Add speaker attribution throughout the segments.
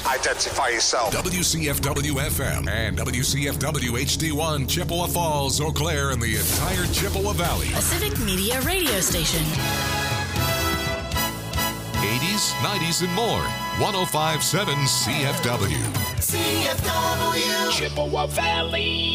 Speaker 1: Identify yourself.
Speaker 2: WCFW-FM and WCFW-HD1, Chippewa Falls, Eau Claire, and the entire Chippewa Valley.
Speaker 3: A Civic Media radio station.
Speaker 2: 80s, 90s, and more. 105.7 CFW.
Speaker 4: CFW. Chippewa Valley.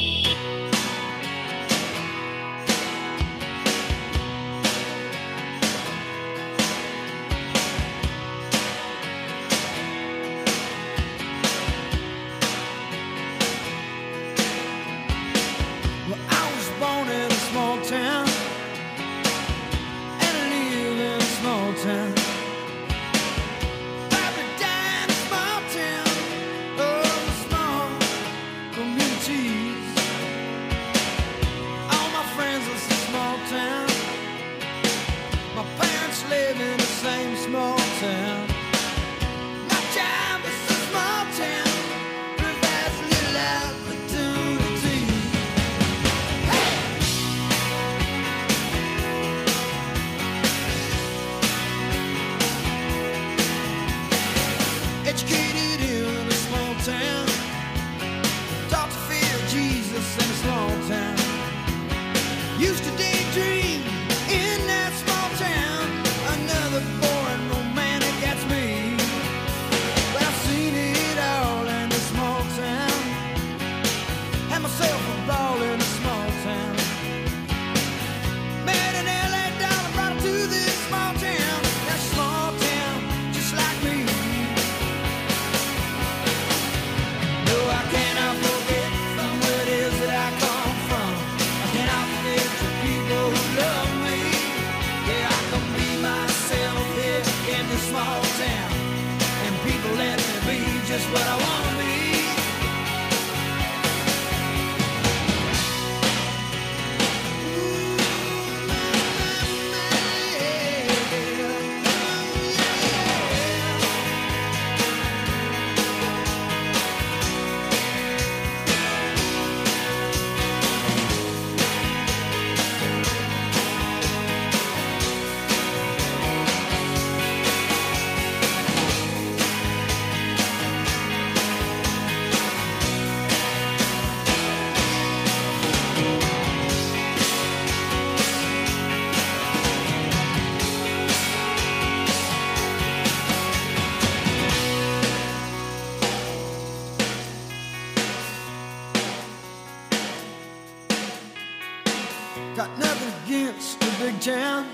Speaker 5: Got nothing against the big town.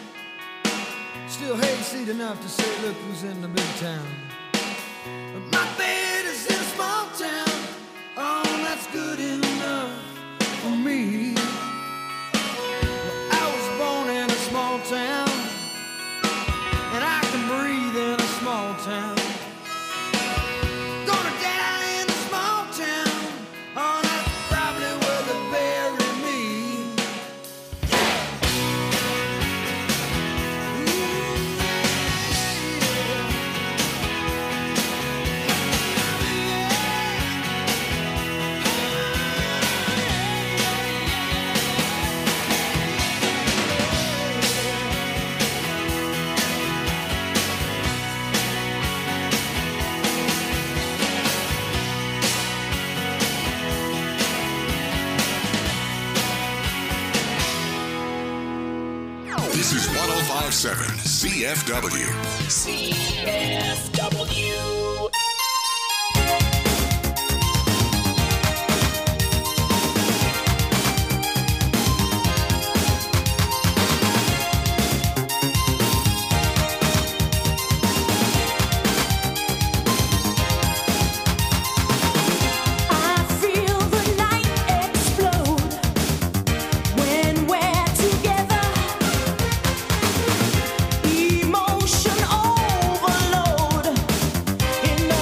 Speaker 5: Still hayseed enough to say, look who's in the big town. But my bed is in a small town. Oh, that's good enough for me. Well, I was born in a small town, and I can breathe in a small town. Gonna die in a small town. Oh, that's probably where they bury me.
Speaker 2: This is 105.7 CFW.
Speaker 4: CFW.
Speaker 6: Emotion overload in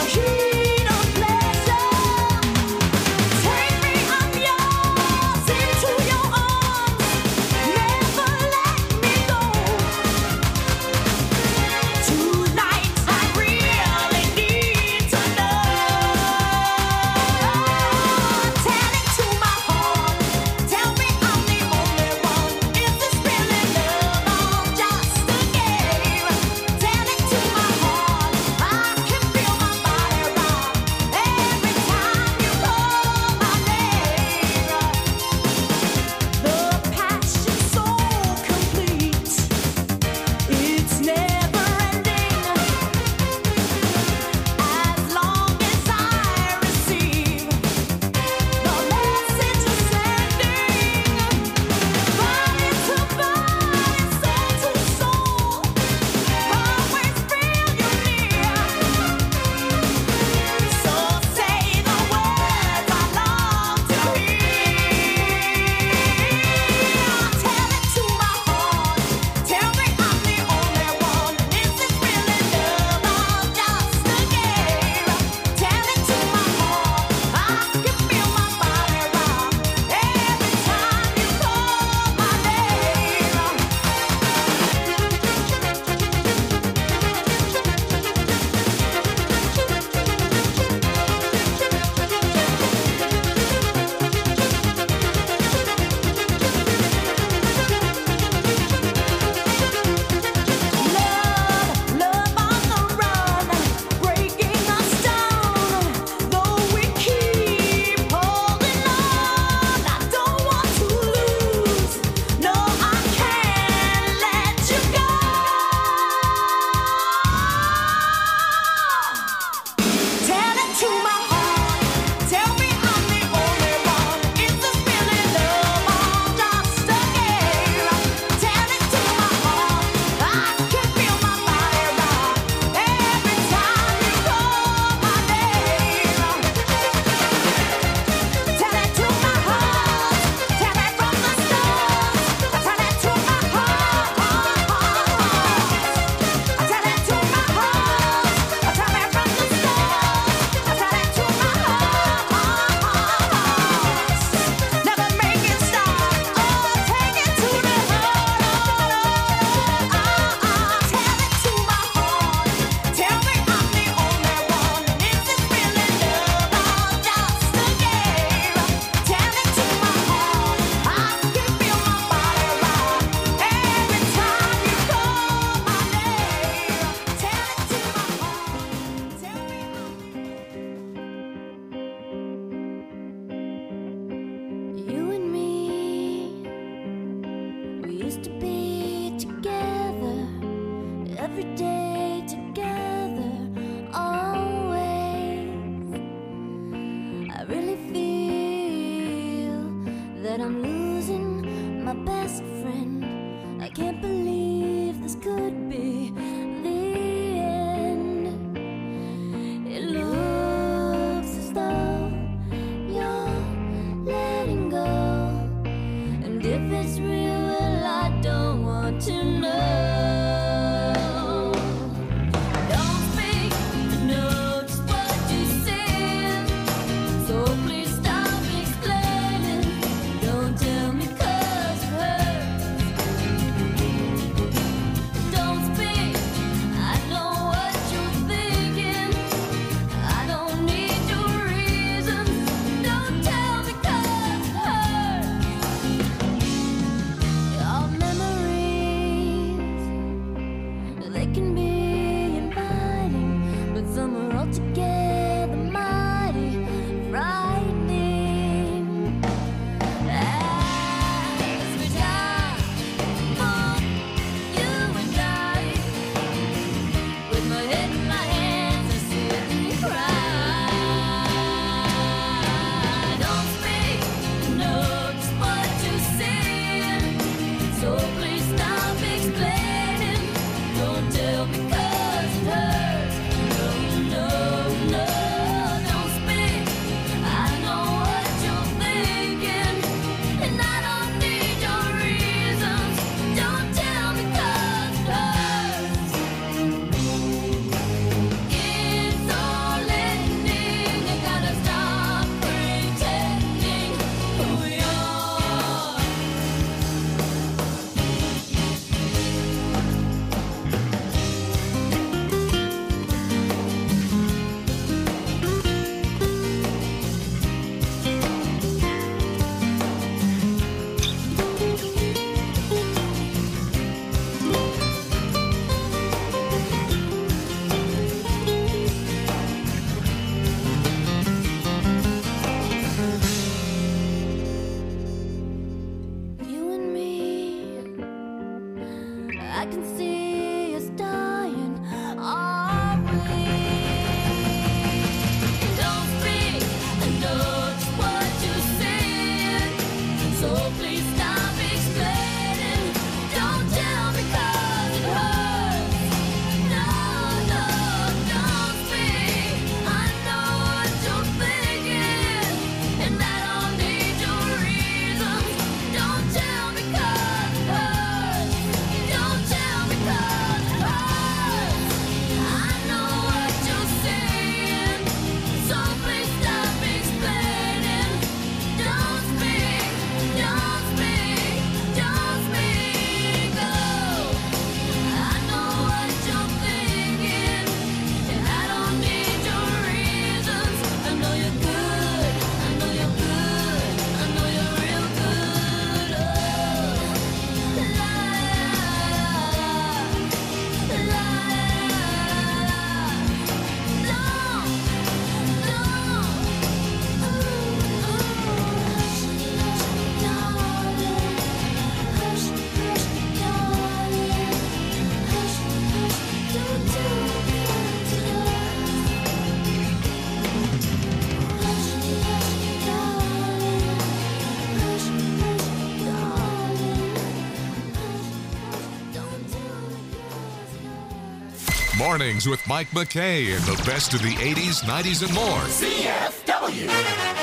Speaker 1: believe this could be the end. It looks as though you're letting go, and if it's real, well, I don't want to know.
Speaker 2: Mornings with Mike McKay and the best of the 80s, 90s, and more.
Speaker 4: CFW.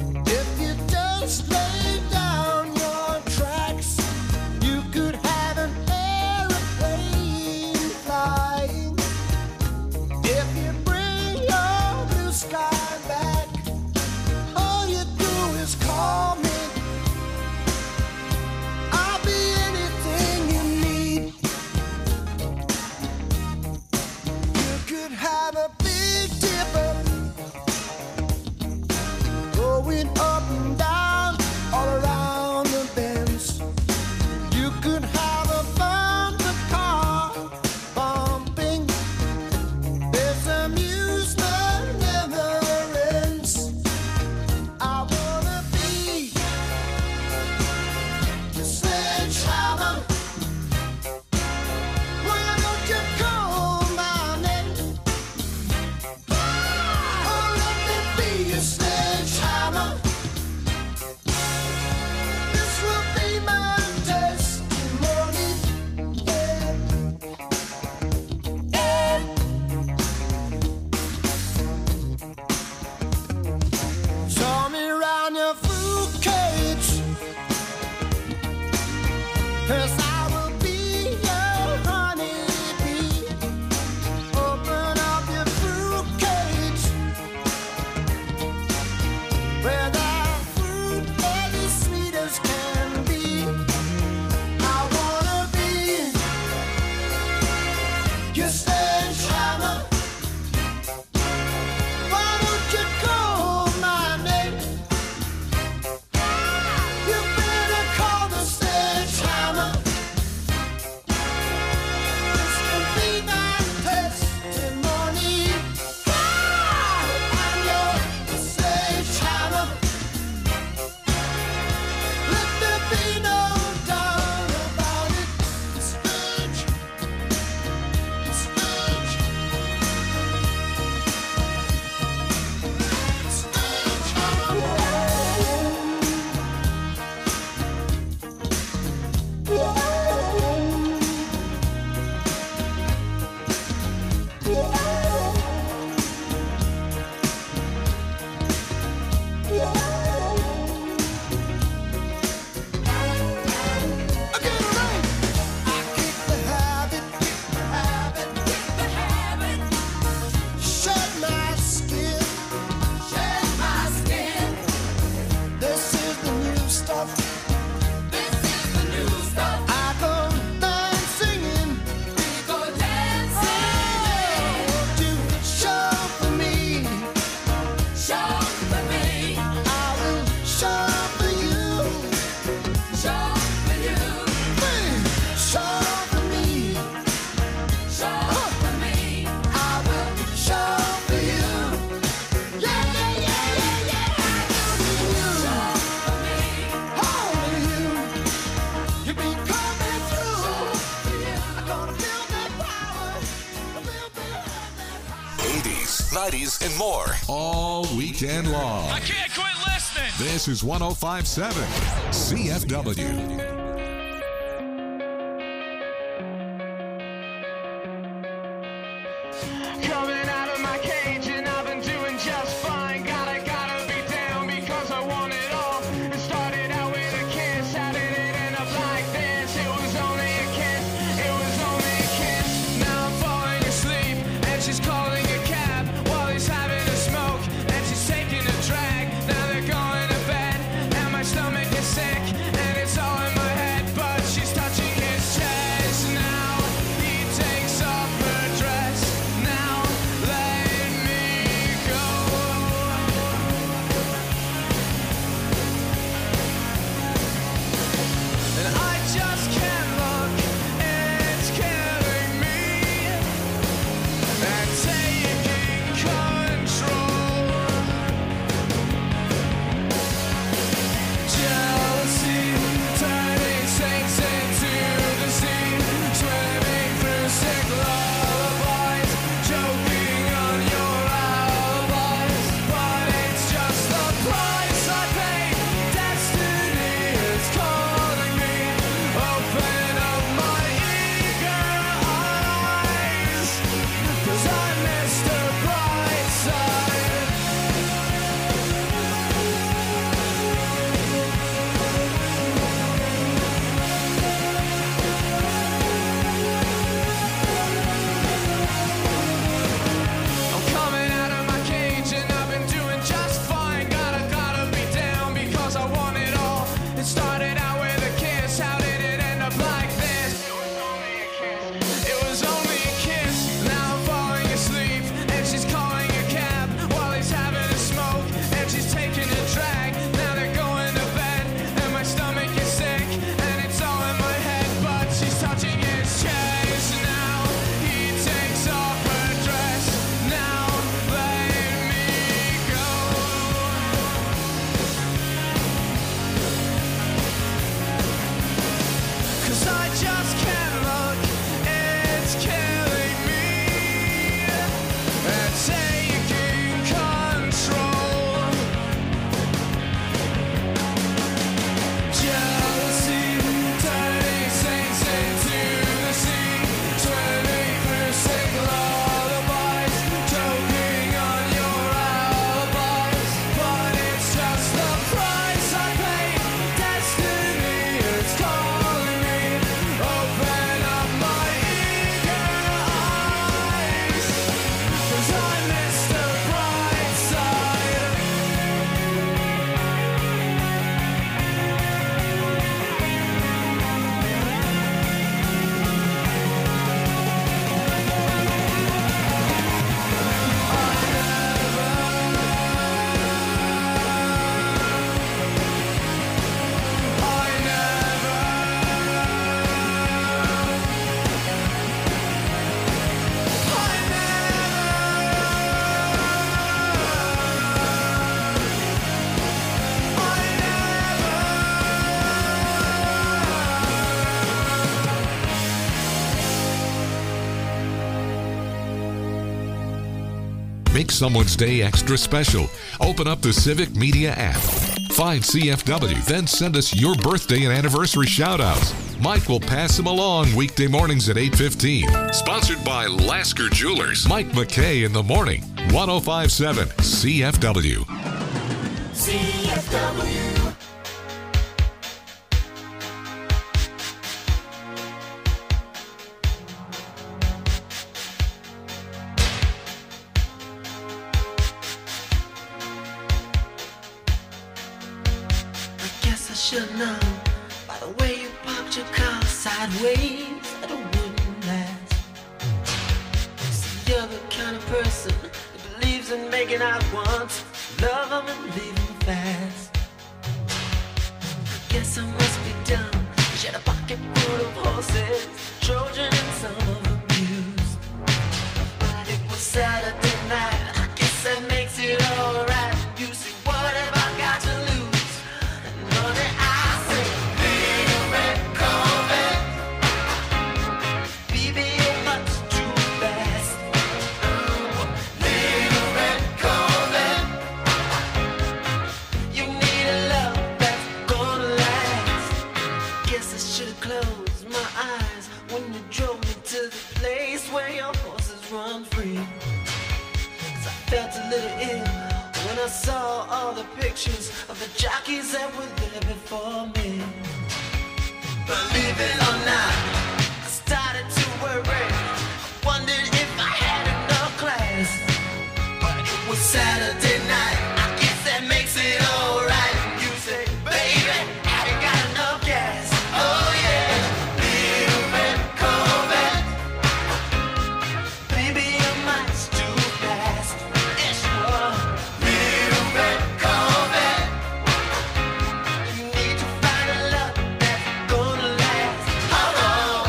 Speaker 5: Just lay down your tracks. You could have an
Speaker 2: varieties, and more. All weekend long.
Speaker 6: I can't quit listening.
Speaker 2: This is 105.7 CFW.
Speaker 7: Coming out of my cage and I've been doing just fine. Gotta be down because I want it all. It started out with a kiss. How did it end up like this? It was only a kiss. It was only a kiss. Now I'm falling asleep and she's calling a cab while he's having a smoke and she's taking a drag. Now they're going to bed and my stomach is sick and it's all in my head, but she's touching his chest. Now he takes off her dress. Now let me go. And I just can't look, it's killing me and taking control. Jealousy turning saints into the sea, swimming through sick lullabies, choking on your alibis. But it's just the price I pay. Destiny is calling me. Open up my eager eyes, 'cause I missed the bright side. I'm coming out of my cage and I've been doing just fine. Gotta be down because I want it all. It started out with a kiss. How did it end up like this? It was only a kiss. Now I'm falling asleep and she's calling a cab while he's having a smoke and she's taking a drag. Now they're going to bed and my stomach is sick and it's all in my head, but she's touching his chest. Now he takes off her dress. Now let me go. 'Cause I just can't look, it's killing me and taking control. Jealousy turning saints into the sea, swimming through sick lullabies, choking on your alibis. But it's just the price I pay. Destiny is calling me. Open up my eager eyes, 'cause I missed the bright side.
Speaker 2: Make someone's day extra special. Open up the Civic Media app. Find CFW, then send us your birthday and anniversary shout-outs. Mike will pass them along weekday mornings at 8:15. Sponsored by Lasker Jewelers. Mike McKay in the morning. 105.7 CFW.
Speaker 4: CFW.
Speaker 8: I guess I should know by the way you parked your car sideways that it wouldn't last. See, you're the kind of person that believes in making out once, love them and leave them fast. I guess I must be dumb. She had a pocket full of horses, Trojan and some of them used. But it was Saturday night. I guess that makes it alright. You see, what have I got to lose? Honey, I say, little red Corvette, baby, you're much too fast. Little red when I saw all the pictures of the jockeys that were there before me. Believe it or not, I started to worry. I wondered if I had enough class. But it was Saturday night, I guess that makes it alright. You say, baby, have you got enough gas? Oh yeah, little red Corvette. Baby, your mind's too fast. Yes, you are. Little red Corvette. You need to find a love that's gonna last. Oh,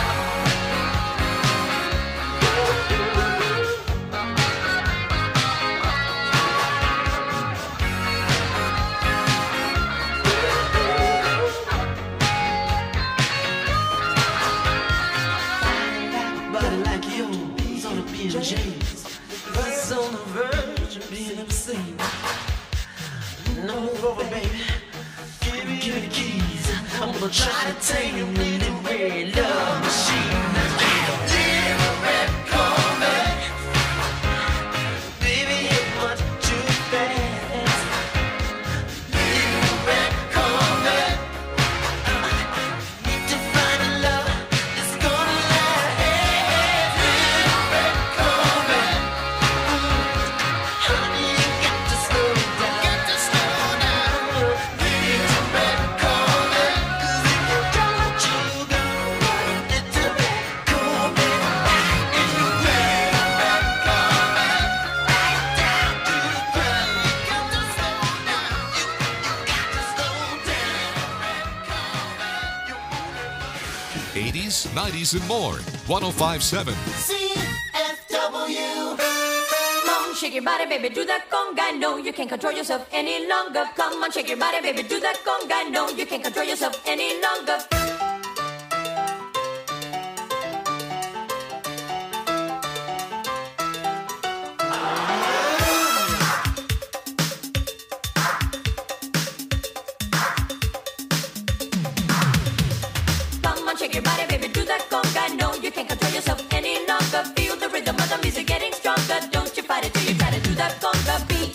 Speaker 8: body like yours on a BJ's. It's on the verge of being obscene. Now move over, baby. Give me the keys. I'm gonna try to tame your little red love machine. Little red Corvette. Baby, you're much too fast. Little red Corvette. Need to find a love that's gonna last. Little red Corvette. Honey, you got to slow down. Little red Corvette. 'Cause if you don't, you go. Little red Corvette. And you red Corvette. Right down to the ground. You got to slow down. You got to slow down. Red Corvette.
Speaker 2: 80s, 90s, and more. 1057.
Speaker 1: CFW.
Speaker 6: Come on, shake your body, baby, do that conga. No, you can't control yourself any longer. Come on, shake your body, baby, do that conga. No, you can't control yourself any longer. Come on, shake your body, baby, do that conga. No, you can't control yourself any longer. Feel the rhythm of the music getting stronger. Don't you fight it till you try to do that conga beat.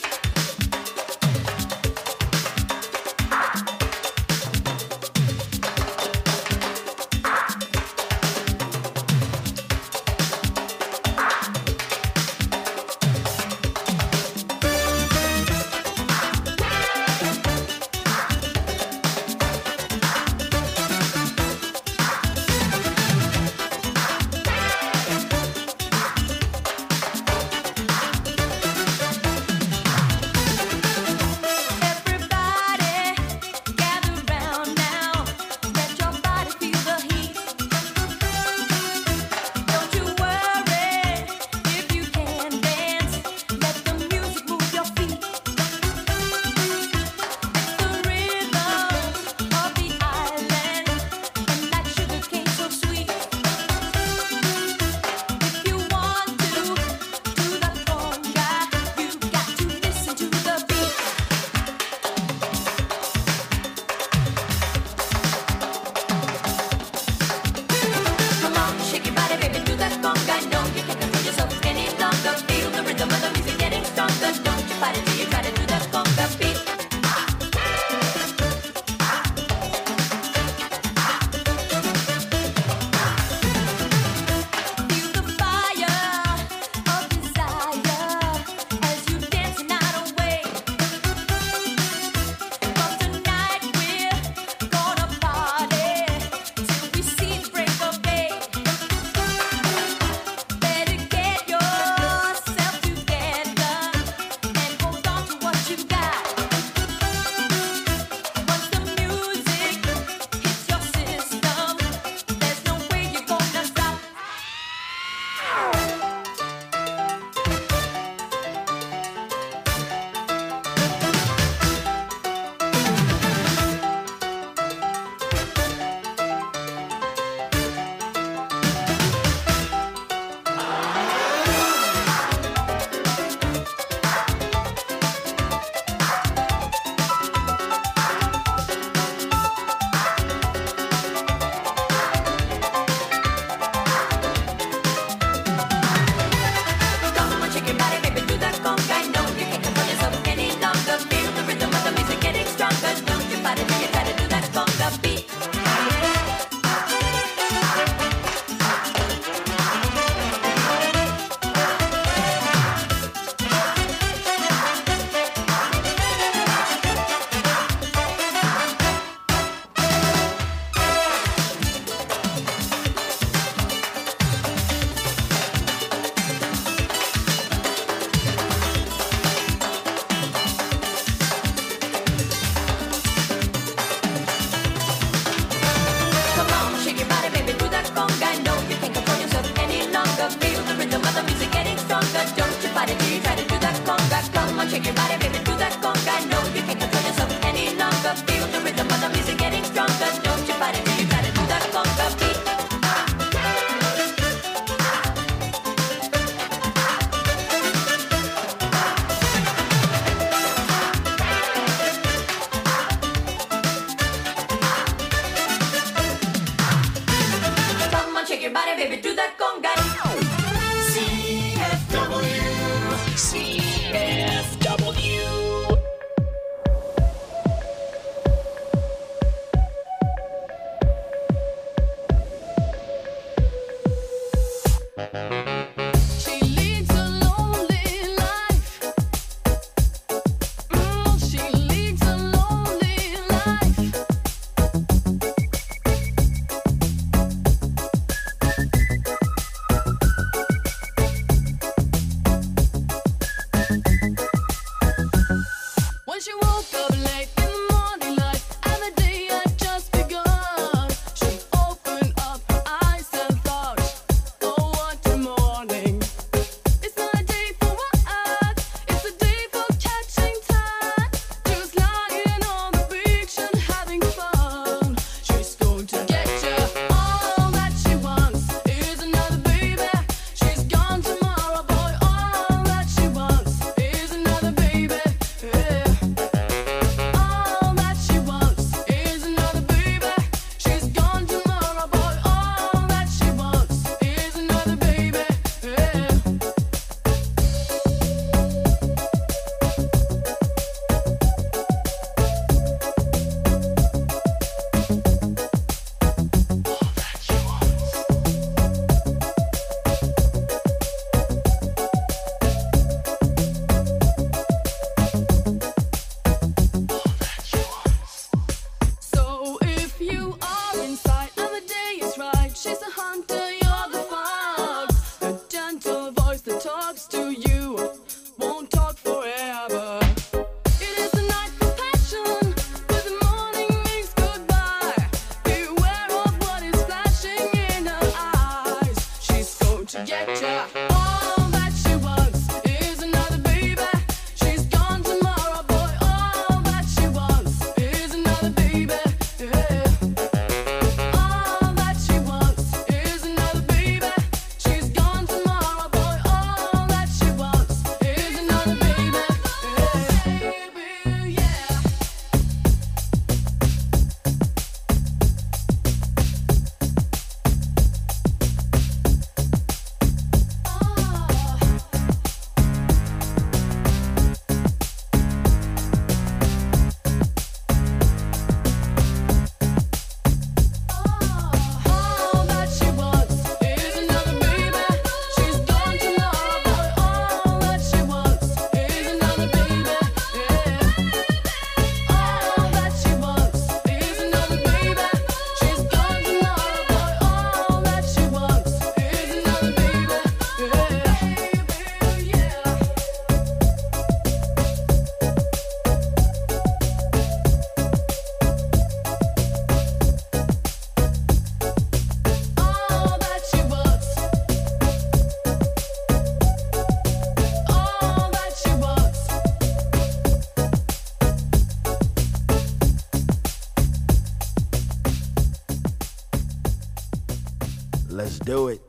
Speaker 9: do it.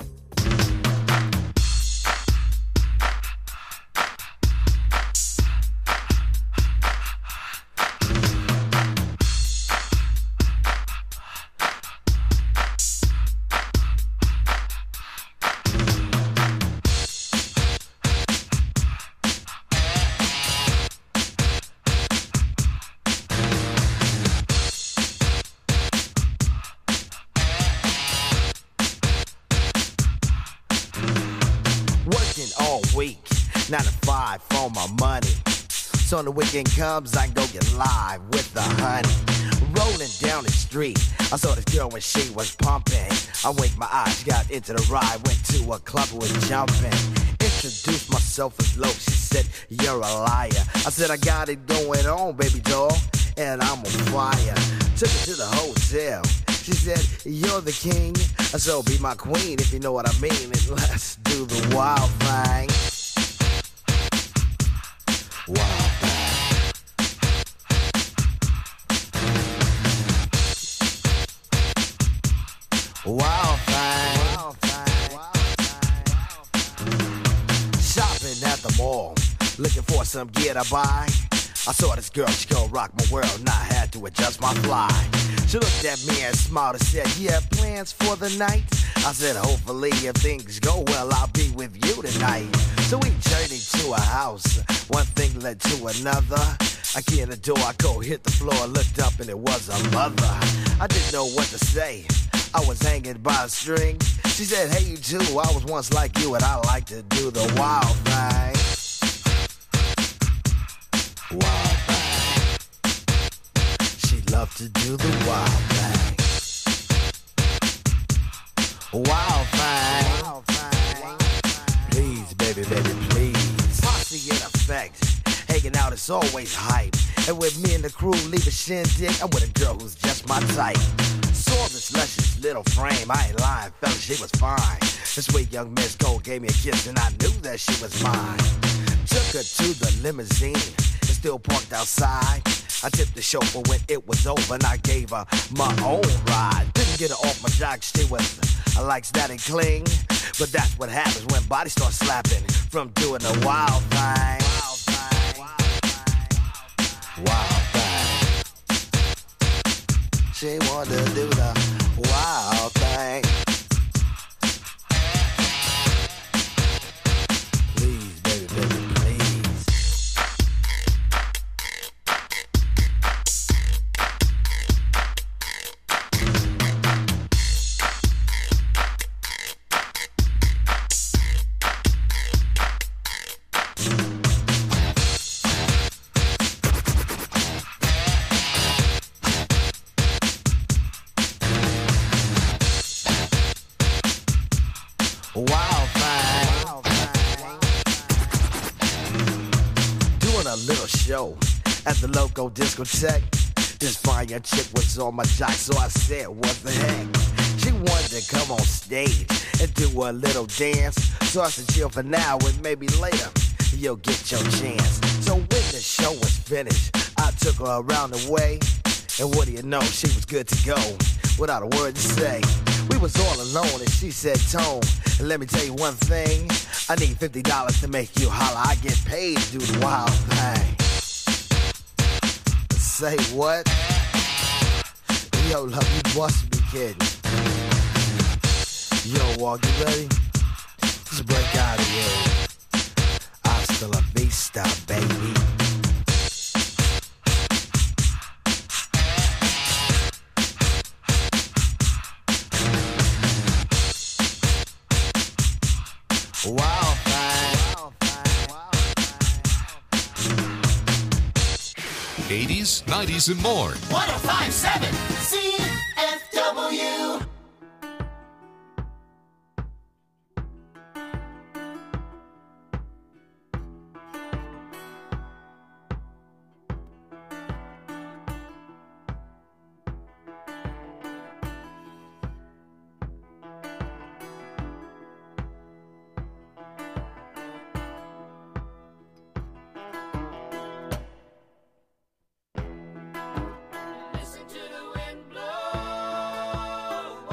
Speaker 9: All week, 9 to 5 for my money. So when the weekend comes, I can go get live with the honey. Rolling down the street, I saw this girl when she was pumping. I winked my eyes, got into the ride, went to a club and was jumping. Introduced myself as low, she said, you're a liar. I said, I got it going on, baby doll, and I'm on fire. Took her to the hotel. She said, you're the king, so be my queen if you know what I mean. And let's do the wild thing. Wild thing. Wild thing. Wild thing. Shopping at the mall, looking for some gear to buy. I saw this girl, she gon' rock my world, and I had to adjust my fly. She looked at me and smiled and said, you have plans for the night? I said, hopefully if things go well, I'll be with you tonight. So we journeyed to a house, one thing led to another. I key in the door, I go hit the floor, looked up and it was a mother. I didn't know what to say, I was hanging by a string. She said, hey you too, I was once like you and I like to do the wild thing. Wild thing. She loved to do the wild thing. Wild thing. Wild thing. Please, baby, baby, please. Posse in effect. Hanging out is always hype. And with me and the crew leave a shindig, I'm with a girl who's just my type. Saw this luscious little frame, I ain't lying, fella, she was fine. This sweet young Miss Gold gave me a kiss and I knew that she was mine. Took her to the limousine, it's still parked outside. I tipped the chauffeur when it was over and I gave her my own ride. Didn't get her off my jock, she was, I likes that and cling. But that's what happens when bodies start slapping from doing the wild thing. Wild thing. Wild thing. She wanted to do the wild thing. Please, baby, baby, please. Wild thing. Doing a little show at the local discotheque. This fine young chick was on my jock, so I said, what the heck? She wanted to come on stage and do a little dance. So I said, chill for now and maybe later you'll get your chance. So when the show was finished, I took her around the way. And what do you know, she was good to go without a word to say. We was all alone and she said, Tone, let me tell you one thing. I need $50 to make you holler. I get paid to do the wild thing. Say what? Yo, love, you must be kidding. Yo, Walk, you ready? Let's break out of here. Hasta la vista, baby. Wild thing.
Speaker 2: 80s, 90s, and more.
Speaker 4: 1057 CFW.
Speaker 6: Listen to the wind blow.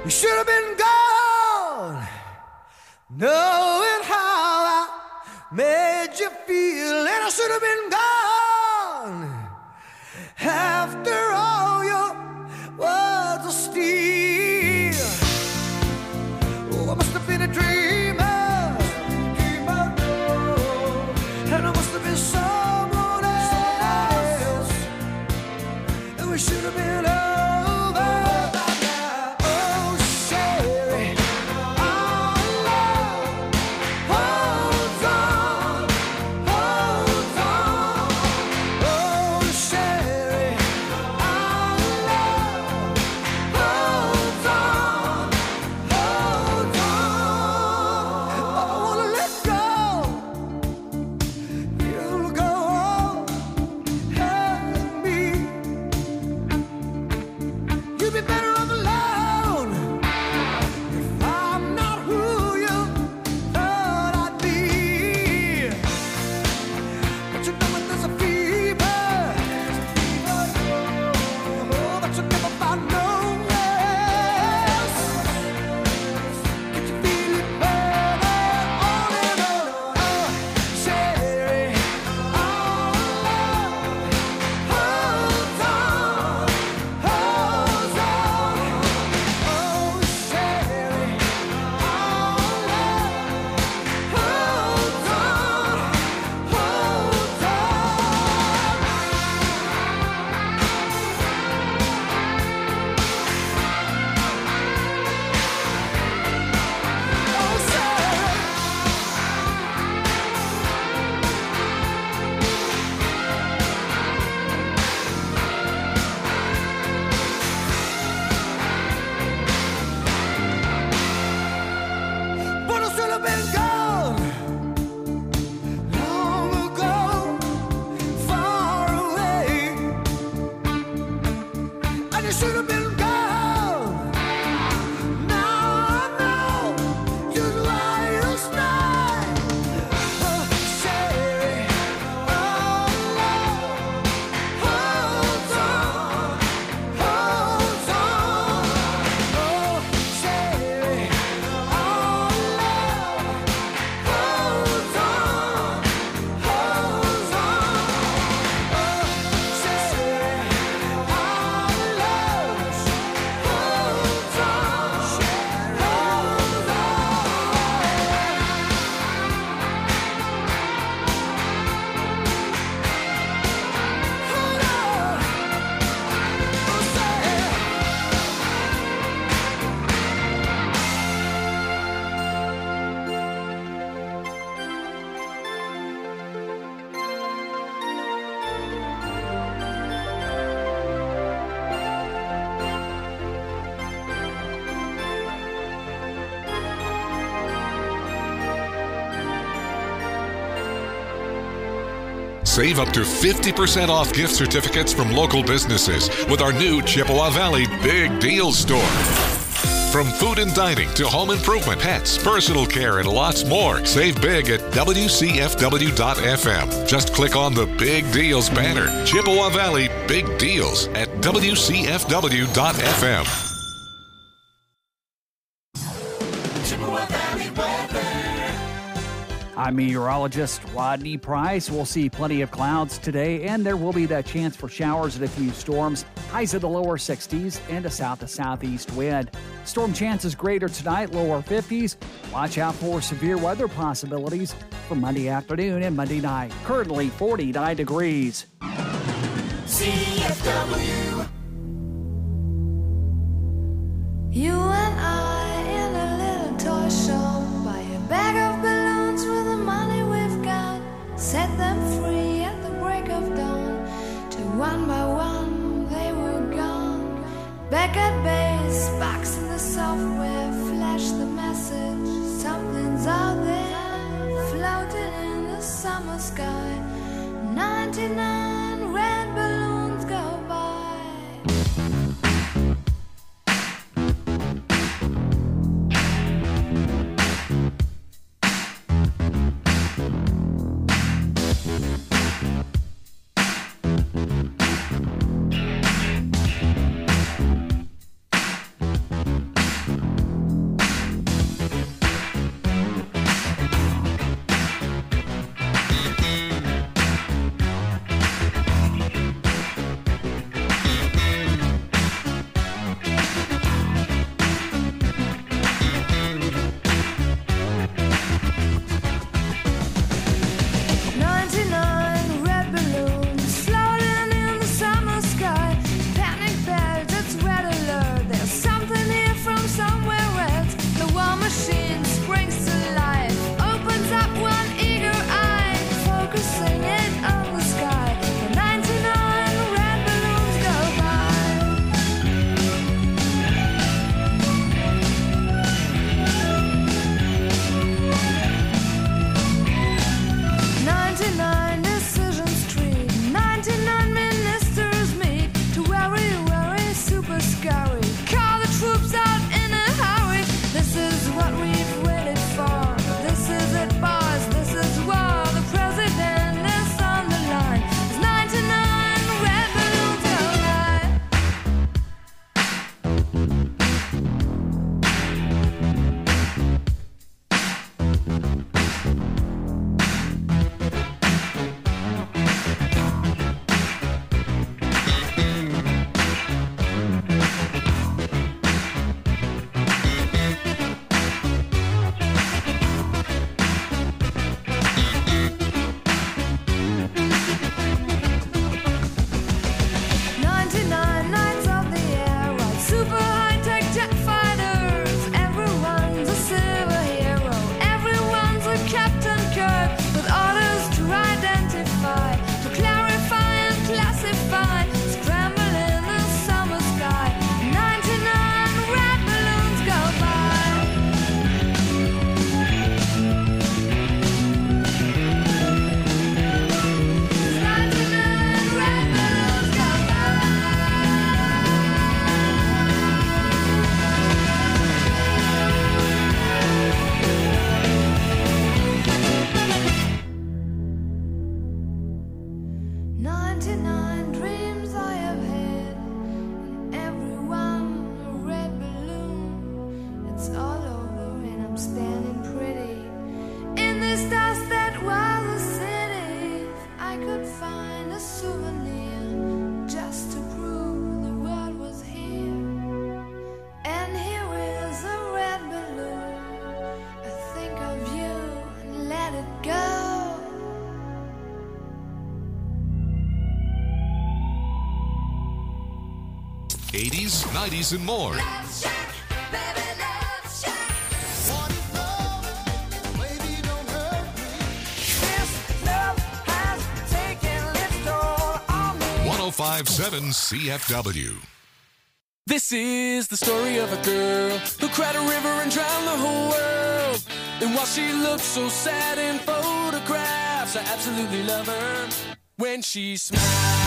Speaker 5: You should have been gone, knowing how I made you feel, and I should have been gone after all your words of steel. Oh, I must have been a dreamer, and I must have been someone else, and we should have been over. Oh, Sherry, our love holds on, holds on. Oh, Sherry, our love holds on, holds on. I wanna let go. You'll go on and me. You'd be better off alone if I'm not who you thought I'd be. But you know when there's a fever, oh, but you never find no rest. Can you feel it burning on and on? Oh, Sherry, our love holds on, holds on. Oh, Sherry, our love holds on, holds on. Oh, Sherry. But I should have been gone long ago, far away. And you should have been gone. Now I know just why you stay. Oh, Sherry, our love holds on, holds on. Oh, Sherry, our love holds on, holds on. Oh, Sherry, our love holds
Speaker 2: Save up to 50% off gift certificates from local businesses with our new Chippewa Valley Big Deal Store. From food and dining to home improvement, pets, personal care, and lots more. Save big at WCFW.FM. Just click on the Big Deals banner. Chippewa Valley Big Deals at WCFW.FM.
Speaker 4: Chippewa Valley weather.
Speaker 10: I'm meteorologist Rodney Price. We'll see plenty of clouds today, and there will be that chance for showers and a few storms. Highs of the lower 60s and a south to southeast wind. Storm chances greater tonight, lower 50s. Watch out for severe weather possibilities for Monday afternoon and Monday night. Currently 49 degrees.
Speaker 4: CFW.
Speaker 1: You and I in a little toy shop, buy a bag of balloons with the money we've got, set them free at the break of dawn, till one by one they were gone. Back at base, box in the software, flash the message, something's out there, floating in the summer sky. 99 red balloons go by. 99 dreams I have had, and everyone a red balloon. It's all over and I'm standing pretty in this dust that was a city. If I could find a souvenir just to prove the world was here. And here is a red balloon. I think of you and let it go.
Speaker 2: 80s, 90s, and more.
Speaker 5: What is love? Baby, don't hurt me.
Speaker 7: This love has taken its toll on me.
Speaker 2: 1057 CFW.
Speaker 7: This is the story of a girl who cried a river and drowned the whole world. And while she looks so sad in photographs, I absolutely love her when she smiles.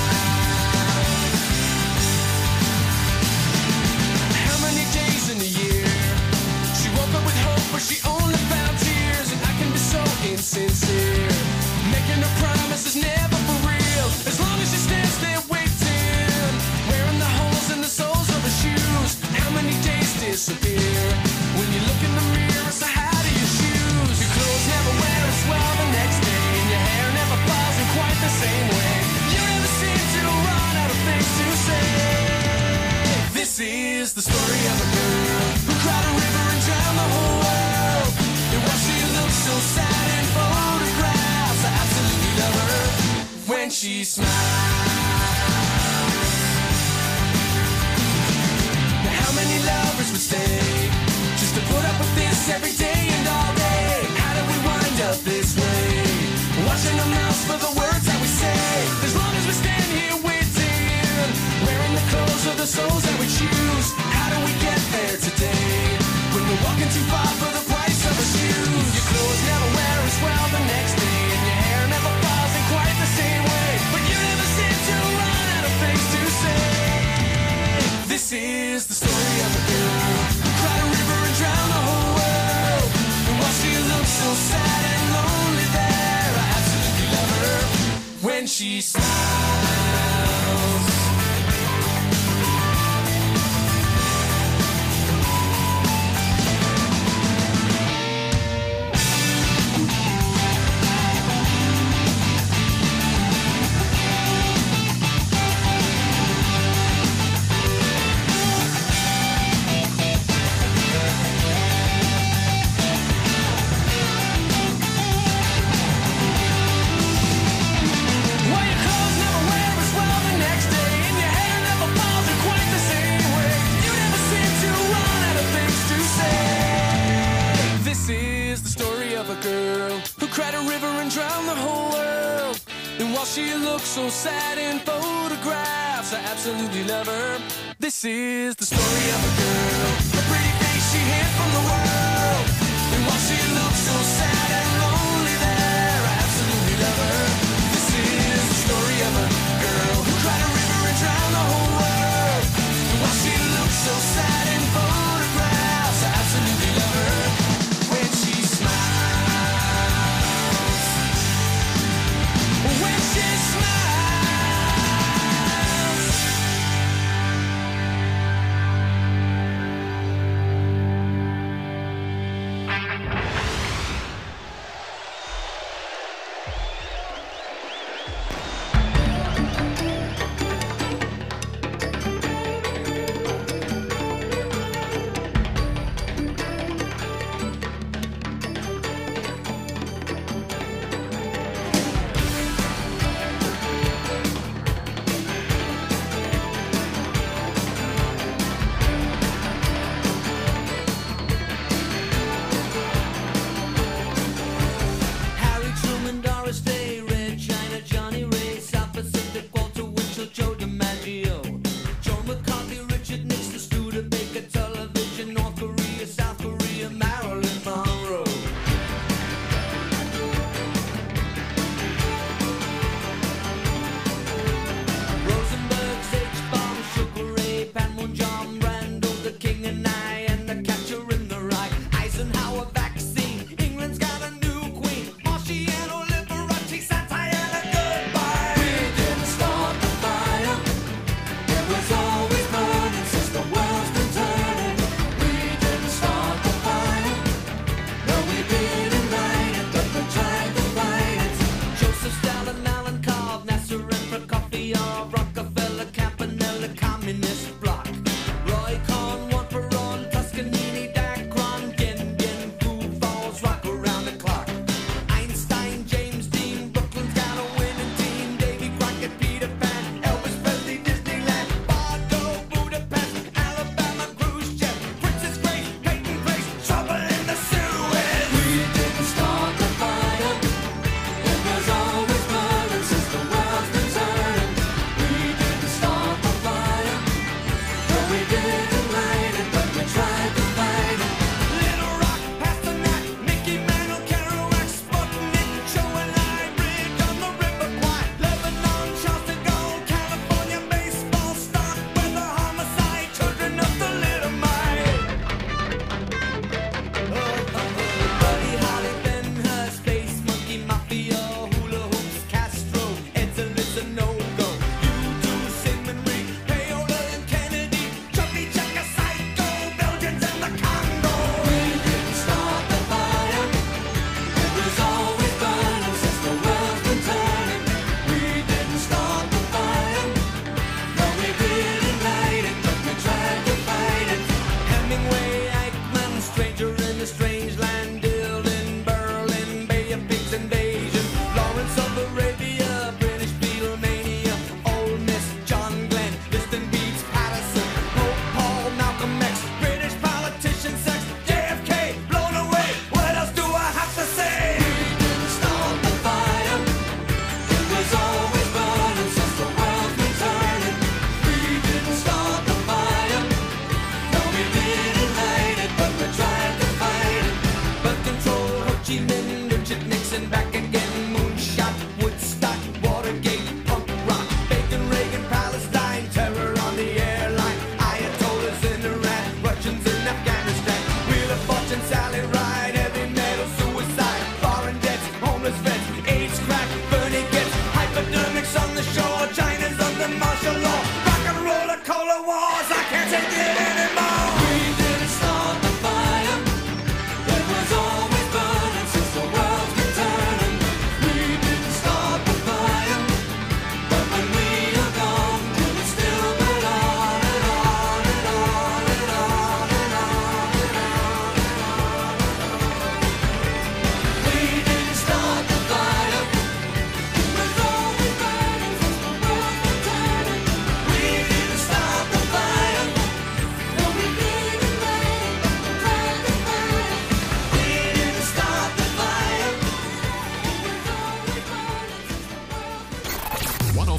Speaker 7: How many days in a year she woke up with hope, but she only found tears? And I can be so insincere, making her promises never for real. As long as she stands there waiting, wearing the holes in the soles of her shoes. How many days disappear when you look in the mirror? So how do your shoes? Your clothes never wear as well the next day, and your hair never falls in quite the same way. You never seem to run out of things to say. This is the story of a girl who cried a river and drowned the whole world. And while she looks so sad in photographs, I absolutely love her when she smiles. Now how many lovers would stay just to put up with this every day and all day? How did we wind up this way? Watching our mouths for the words that we say. As long as we stand here waiting, wearing the clothes of the souls that we choose. How do we get there today when we're walking too far for the price of our shoes? Your clothes never wear as well the next day, and your hair never falls in quite the same way. But you never seem to run out of things to say. This is the story of a girl who cried a river and drowned the whole world. And while she looks so sad and lonely there, I absolutely love her when she smiles. Well, your clothes never wear as well the next day, and your hair never falls in quite the same way. You never seem to run out of things to say. This is the story of a girl who cried a river and drowned the whole world. And while she looks so sad in photographs, I absolutely love her. This is the story of a girl, a pretty face she hid from the world. And while she looks so sad and lonely there, I absolutely love her. This is the story of a girl who cried a river and drowned the whole world. And while she looks so sad in photographs, I absolutely love her when she smiles. When she smiles.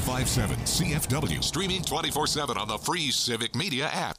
Speaker 2: 1057 CFW. Streaming 24/7 on the free Civic Media app.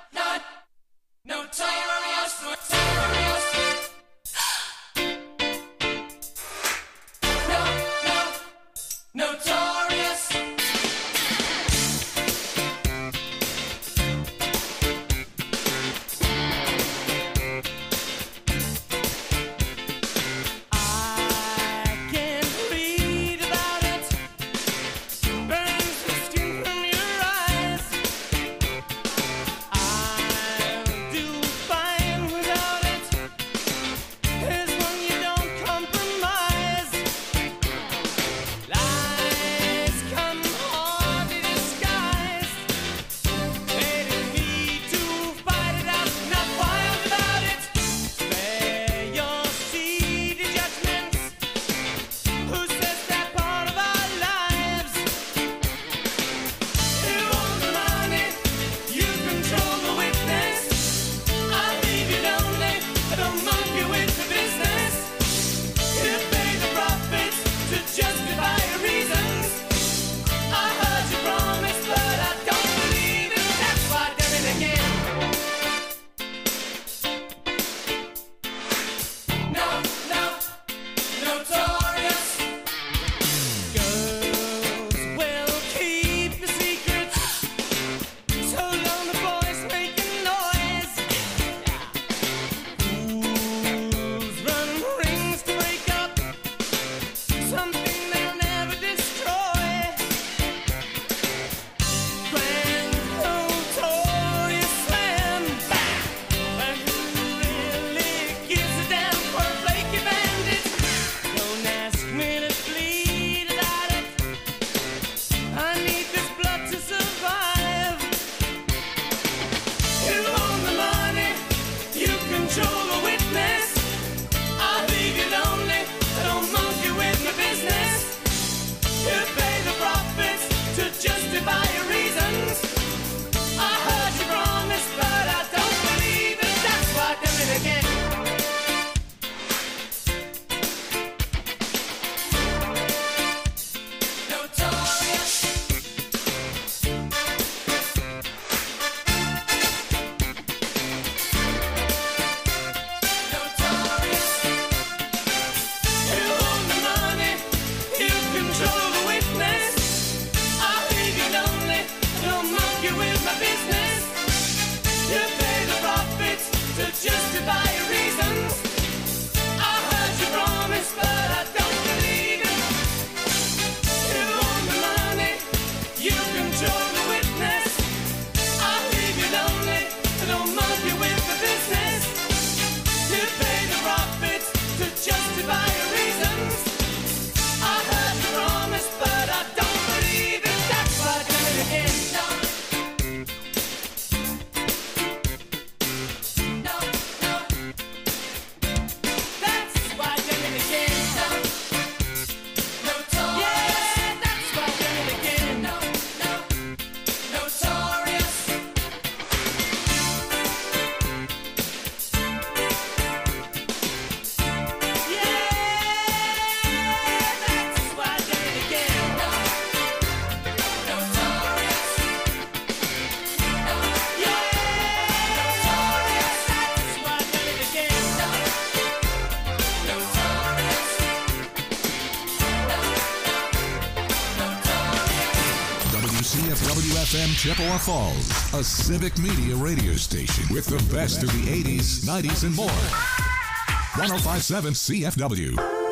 Speaker 2: WFM Chippewa Falls, a Civic Media radio station with the best of the 80s, 90s, and more. 1057 CFW.